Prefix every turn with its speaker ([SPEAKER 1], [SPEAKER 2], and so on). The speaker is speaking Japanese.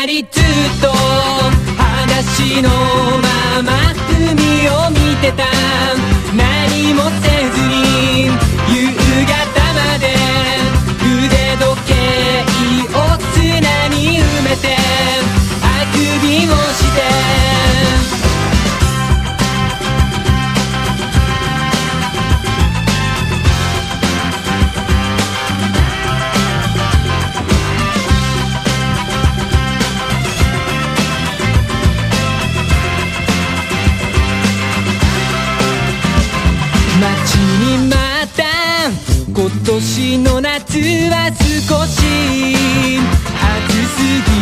[SPEAKER 1] りずっと裸足のまま海を見てた。何もせずに夕方まで腕時計を砂に埋めてあくびをして待ちに待った今年の夏は少し暑すぎ